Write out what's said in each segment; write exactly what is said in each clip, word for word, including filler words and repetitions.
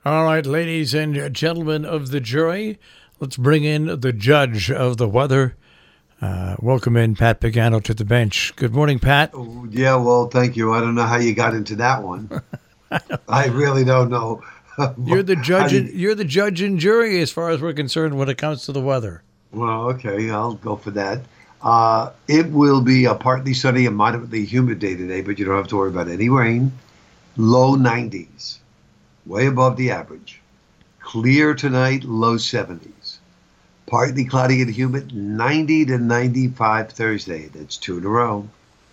All right, ladies and gentlemen of the jury, let's bring in the judge of the weather. Uh, welcome in Pat Pagano to the bench. Good morning, Pat. Oh, yeah, well, thank you. I don't know how you got into that one. I really don't know. You're the judge. you, and, you're the judge and jury as far as we're concerned when it comes to the weather. Well, okay, I'll go for that. Uh, it will be a partly sunny and moderately humid day today, but you don't have to worry about any rain. Low nineties, way above the average. Clear tonight, low seventies. Partly cloudy and humid, ninety to ninety-five Thursday. That's two in a row.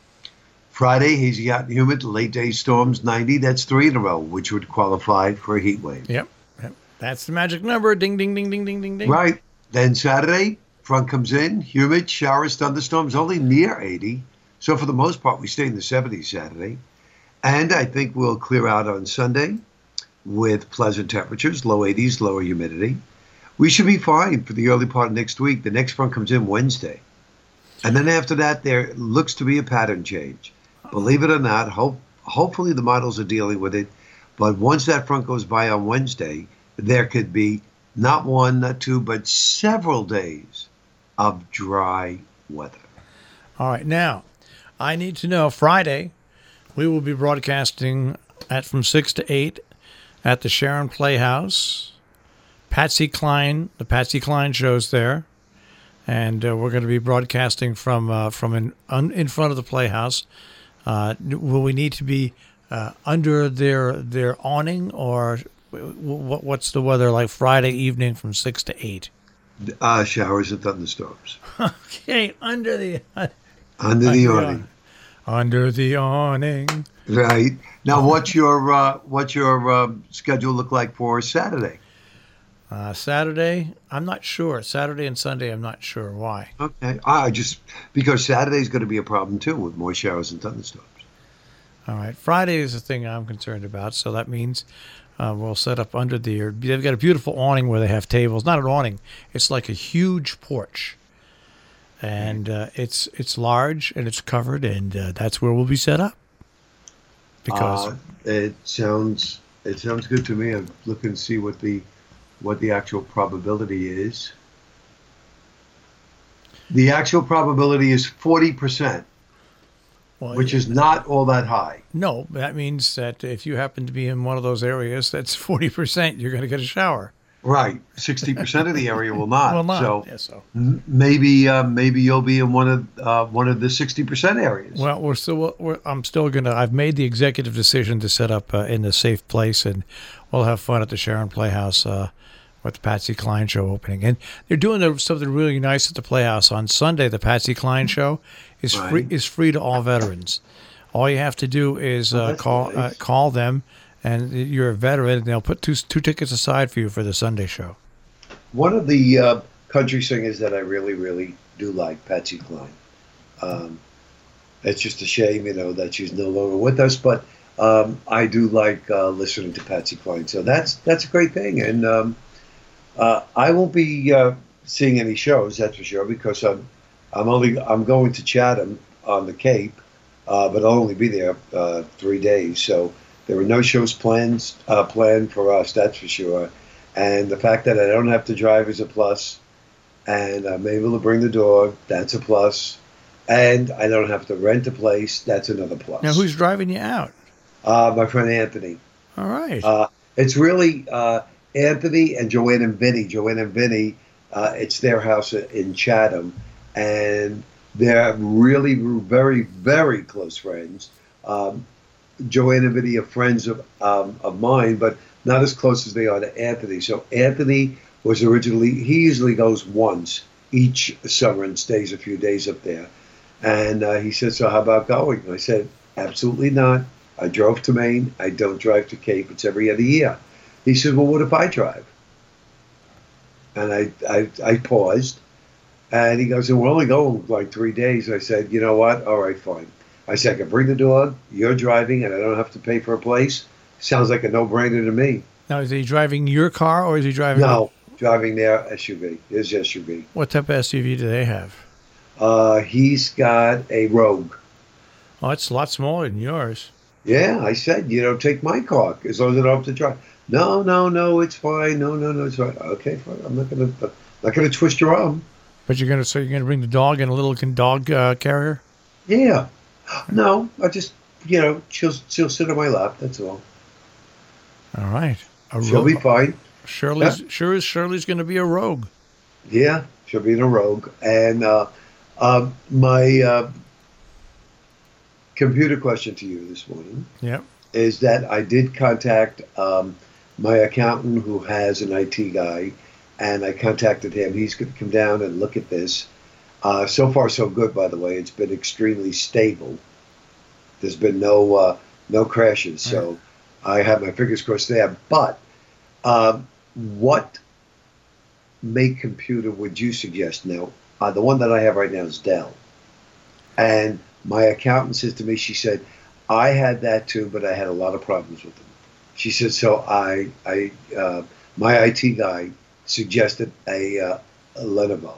Friday, hazy, hot, and humid. Late day storms, ninety. That's three in a row, which would qualify for a heat wave. Yep, yep. That's the magic number. Ding, ding, ding, ding, ding, ding, ding. Right. Then Saturday, front comes in, humid, showers, thunderstorms, only near eighty. So for the most part, we stay in the seventies Saturday. And I think we'll clear out on Sunday with pleasant temperatures, low eighties, lower humidity. We should be fine for the early part of next week. The next front comes in Wednesday. And then after that, there looks to be a pattern change. Believe it or not, hope, hopefully the models are dealing with it. But once that front goes by on Wednesday, there could be not one, not two, but several days of dry weather. All right. Now, I need to know, Friday, we will be broadcasting at from six to eight at the Sharon Playhouse. Patsy Cline, the Patsy Cline show's there. And uh, we're going to be broadcasting from uh, from in, un, in front of the Playhouse. Uh, will we need to be uh, under their their awning, or what, what's the weather like Friday evening from six to eight? Uh, showers and thunderstorms. Okay, under the uh, under the awning. Under the awning. Right. Now, what's your uh, what's your uh, schedule look like for Saturday? Uh, Saturday, I'm not sure. Saturday and Sunday, I'm not sure. Why? Okay. I just because Saturday's going to be a problem too with more showers and thunderstorms. All right. Friday is the thing I'm concerned about. So that means uh, we'll set up under the. They've got a beautiful awning where they have tables. Not an awning. It's like a huge porch, and uh, it's it's large and it's covered, and uh, that's where we'll be set up. Because uh, it sounds it sounds good to me. I'm looking to see what the what the actual probability is. The actual probability is forty percent, well, which is not all that high. No, that means that if you happen to be in one of those areas, that's forty percent. You're going to get a shower. Right. sixty percent of the area will not. Will not. So, yeah, so. maybe uh, maybe you'll be in one of uh, one of the sixty percent areas. Well, we're still. We're, I'm still going to. I've made the executive decision to set up uh, in a safe place, and we'll have fun at the Sharon Playhouse uh, with the Patsy Cline show opening. And they're doing something really nice at the Playhouse on Sunday. The Patsy Cline show is right. free. Is free to all veterans. All you have to do is uh, oh, call nice. uh, call them. And you're a veteran, and they'll put two two tickets aside for you for the Sunday show. One of the uh, country singers that I really, really do like, Patsy Cline. Um, it's just a shame, you know, that she's no longer with us, but um, I do like uh, listening to Patsy Cline. So that's that's a great thing. And um, uh, I won't be uh, seeing any shows, that's for sure, because I'm I'm only I'm going to Chatham on the Cape, uh, but I'll only be there uh, three days. So. There were no shows planned, uh, planned for us, that's for sure. And the fact that I don't have to drive is a plus. And I'm able to bring the dog, that's a plus. And I don't have to rent a place, that's another plus. Now, who's driving you out? Uh, my friend Anthony. All right. Uh, it's really uh, Anthony and Joanne and Vinny. Joanne and Vinny, uh, it's their house in Chatham. And they're really very, very close friends. Um, Joanne and Vinny are friends of um, of mine, but not as close as they are to Anthony. So Anthony was originally, he usually goes once each summer and stays a few days up there. And uh, he said, so how about going? I said, absolutely not. I drove to Maine. I don't drive to Cape. It's every other year. He said, well, what if I drive? And I, I, I paused. And he goes, we're only going like three days. I said, you know what? All right, fine. I said, I can bring the dog, you're driving, and I don't have to pay for a place. Sounds like a no-brainer to me. Now, is he driving your car, or is he driving... No, a- driving their S U V, his S U V. What type of S U V do they have? Uh, he's got a Rogue. Oh, it's a lot smaller than yours. Yeah, I said, you know, take my car, as long as I don't have to drive. No, no, no, it's fine. No, no, no, it's fine. Okay, fine. I'm not gonna, not gonna twist your arm. But you're gonna so you're gonna bring the dog in a little can- dog uh, carrier. Yeah. No, I just, you know, she'll she'll sit on my lap. That's all. All right. A She'll be rogue. fine. Shirley's Yeah. sure is Shirley's going to be a rogue. Yeah, she'll be in a rogue. And uh, uh, my uh, computer question to you this morning Yep. is that I did contact um, my accountant who has an I T guy, and I contacted him. He's going to come down and look at this. Uh, so far, so good. By the way, it's been extremely stable. There's been no uh, no crashes, so I have my fingers crossed there. But um, what make computer would you suggest now? Uh, the one that I have right now is Dell, and my accountant says to me, she said, I had that too, but I had a lot of problems with them. She said, so I, I, uh, my I T guy suggested a, uh, a Lenovo.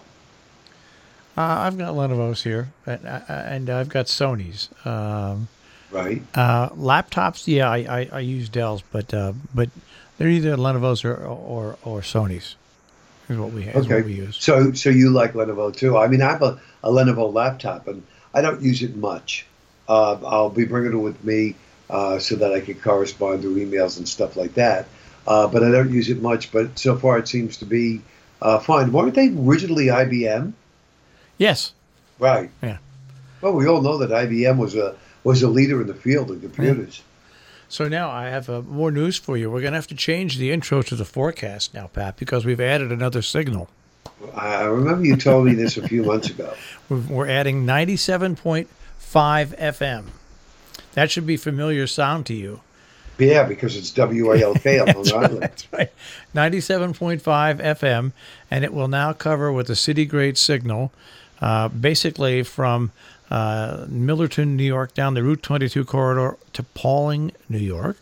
Uh, I've got Lenovo's here, and, uh, and I've got Sony's. Um, Right. uh, laptops, yeah, I, I, I use Dell's, but uh, but they're either Lenovo's or or, or Sony's. Is what we is Okay. what we use. So, so you like Lenovo too? I mean, I have a, a Lenovo laptop, and I don't use it much. Uh, I'll be bringing it with me uh, so that I can correspond through emails and stuff like that. Uh, but I don't use it much. But so far, it seems to be uh, fine. Weren't they originally I B M? Yes. Right. Yeah. Well, we all know that I B M was a was a leader in the field of computers. So now I have uh, more news for you. We're going to have to change the intro to the forecast now, Pat, because we've added another signal. I remember you told me this a few months ago. We've- We're adding ninety-seven point five F M. That should be familiar sound to you. Yeah, because it's W A L K on Long Island. That's right. ninety-seven point five F M, and it will now cover with a city grade signal, uh, basically from uh, Millerton, New York, down the Route twenty-two corridor to Pauling, New York,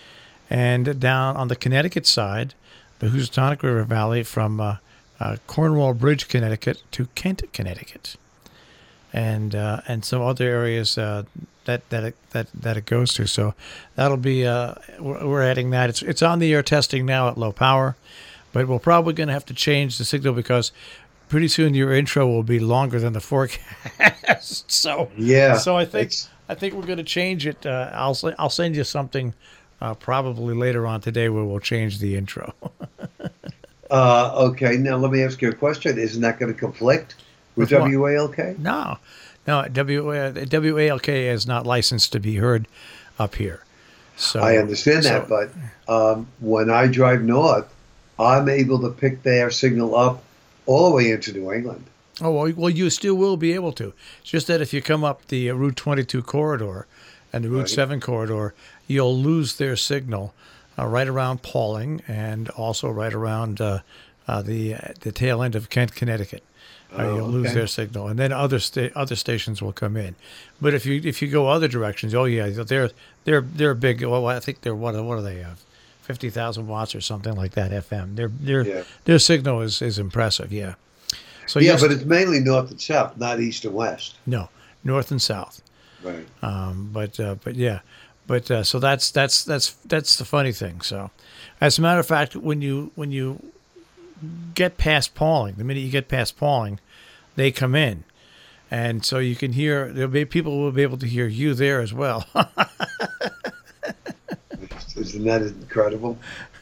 and down on the Connecticut side, the Housatonic River Valley from uh, uh, Cornwall Bridge, Connecticut to Kent, Connecticut, and uh, and some other areas uh, that that it, that that it goes to. So that'll be uh, we're we're adding that. It's it's on the air testing now at low power, but we're probably going to have to change the signal because pretty soon your intro will be longer than the forecast. so Yeah. so I think it's- I think we're going to change it. Uh, I'll s- I'll send you something uh, probably later on today where we'll change the intro. Uh, okay, now let me ask you a question. Isn't that going to conflict with With what? W A L K? no, no, W uh, W A L K is not licensed to be heard up here. So I understand that, so- but um, when I drive north, I'm able to pick their signal up all the way into New England. Oh, well, well, you still will be able to. It's just that if you come up the uh, Route twenty-two corridor and the Route Right. seven corridor, you'll lose their signal uh, right around Pauling and also right around uh, uh, the uh, the tail end of Kent, Connecticut. Uh, Oh, you'll lose okay. their signal, and then other sta- other stations will come in. But if you if you go other directions, oh yeah, they're they're they're big. Well, I think they're what what are they? Uh, Fifty thousand watts or something like that. F M. Their their Yeah. their signal is, is impressive. Yeah. So Yeah, yes, but it's mainly north and south, not east and west. no north and south. Right. Um, but uh, but yeah, but uh, so that's that's that's that's the funny thing. So, as a matter of fact, when you when you get past Pauling, the minute you get past Pauling, they come in, and so you can hear. There'll be people will be able to hear you there as well. Isn't that incredible?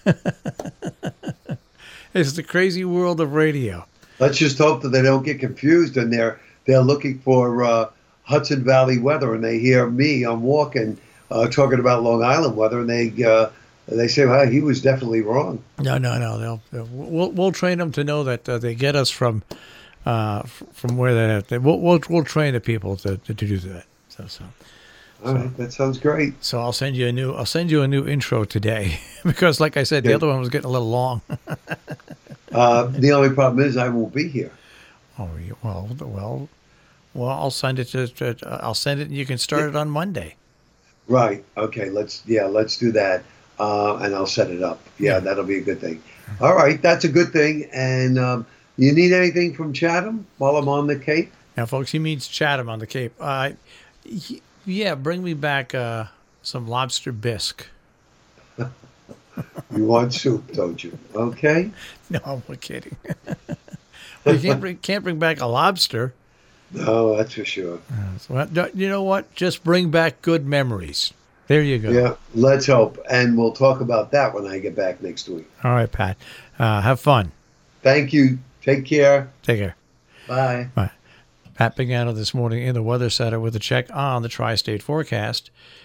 It's the crazy world of radio. Let's just hope that they don't get confused and they're they're looking for uh, Hudson Valley weather, and they hear me. I'm walking, uh, talking about Long Island weather, and they uh, they say, "Well, he was definitely wrong." No, no, no. They'll, they'll we'll we'll train them to know that uh, they get us from uh, f- from where they're at. They, we'll, we'll we'll train the people to, to, to do that. So so All right, that sounds great. so I'll send you a new I'll send you a new intro today because, like I said, the Yeah. other one was getting a little long. Uh, the only problem is I won't be here. Oh you- well, well, well. I'll send it to, to I'll send it, and you can start it on Monday. Right. Okay. Let's yeah. Let's do that, uh, and I'll set it up. Yeah, Yeah. that'll be a good thing. All right, that's a good thing. And um, you need anything from Chatham while I'm on the Cape? Now, folks, he means Chatham on the Cape. Uh, y- yeah, bring me back uh, some lobster bisque. You want soup, don't you? Okay. No, we're kidding. Well, you can't bring, can't bring back a lobster. No, that's for sure. Well, you know what? Just bring back good memories. There you go. Yeah, let's hope. And we'll talk about that when I get back next week. All right, Pat. Uh, have fun. Thank you. Take care. Take care. Bye. Bye. Pat Pagano this morning in the Weather Center with a check on the tri-state forecast.